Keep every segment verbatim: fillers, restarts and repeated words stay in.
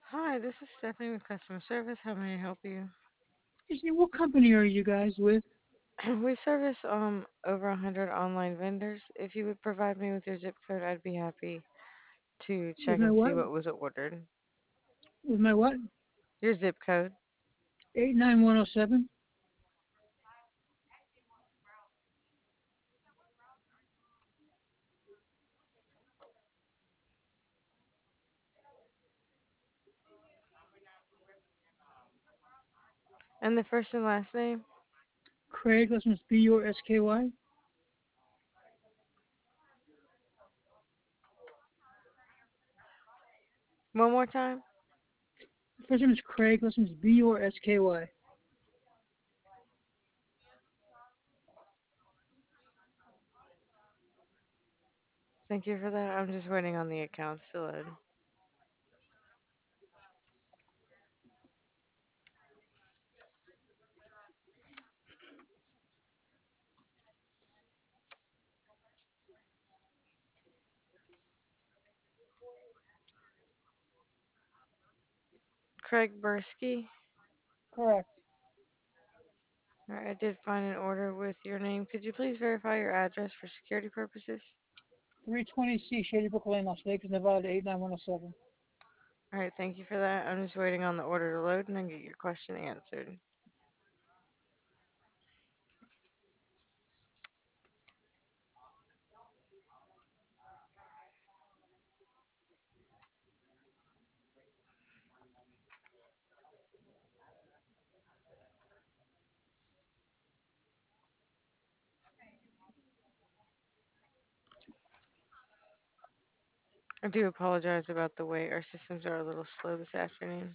Hi, this is Stephanie with customer service. How may I help you? Disney, what company are you guys with? We service um over a hundred online vendors. If you would provide me with your zip code, I'd be happy to With check my and see what? what was ordered. With my what? Your zip code eight nine one oh seven. and the first and last name. Craig, last name's B U R S K Y. One more time. First name is Craig, last name's B U R S K Y. Thank you for that. I'm just waiting on the accounts to load. Craig Bursky. Correct. All right, I did find an order with your name. Could you please verify your address for security purposes? three twenty C Shady Brook Lane, Las Vegas, Nevada, eight nine one oh seven. All right, thank you for that. I'm just waiting on the order to load and then get your question answered. I do apologize about the wait. Our systems are a little slow this afternoon.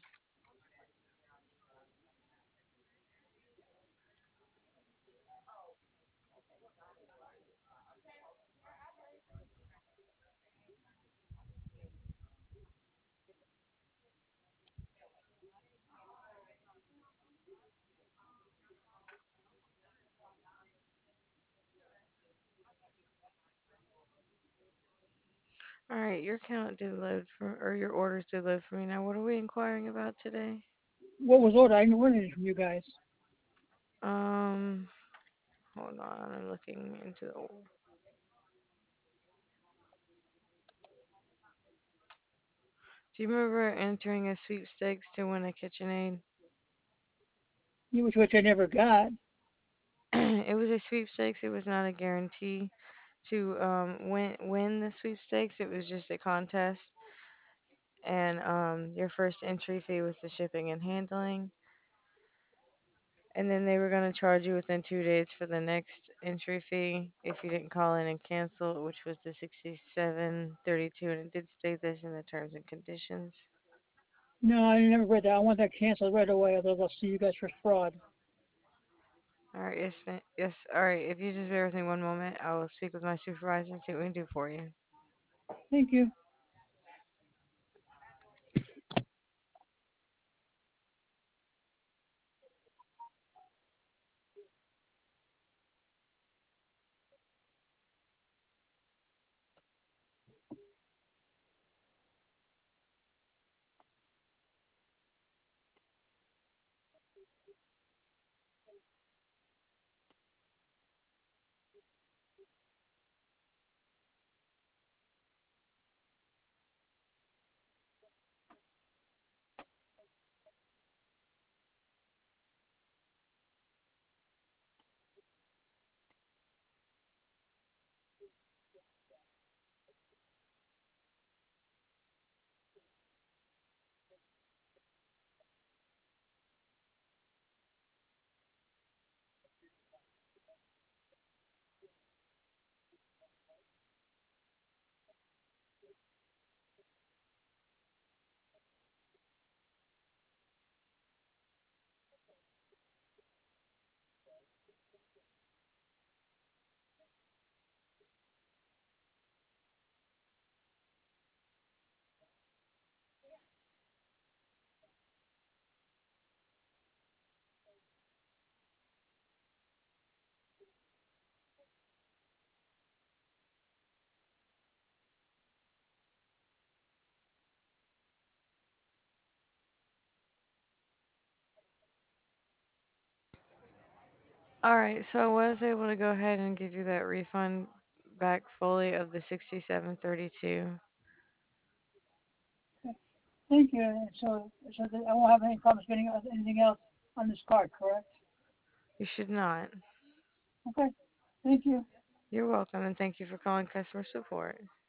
All right, your count did load for, or your orders did load for me. Now, what are we inquiring about today? What was ordered? I didn't order anything from you guys. Um, hold on, I'm looking into the. Do you remember entering a sweepstakes to win a KitchenAid? Which which I never got. It was a sweepstakes. It was not a guarantee to um win win the sweepstakes. It was just a contest, and um your first entry fee was the shipping and handling. And then they were going to charge you within two days for the next entry fee if you didn't call in and cancel, which was the sixty-seven thirty-two, and it did state this in the terms and conditions. No, I never read that. I want that canceled right away, otherwise I'll sue you guys for fraud. All right, yes, ma- yes. All right, if you just bear with me one moment, I will speak with my supervisor and see what we can do for you. Thank you. All right, so I was able to go ahead and give you that refund back fully of the sixty-seven thirty-two. Okay. Thank you. And so, so that I won't have any problems getting anything else on this card, correct? You should not. Okay. Thank you. You're welcome, and thank you for calling customer support.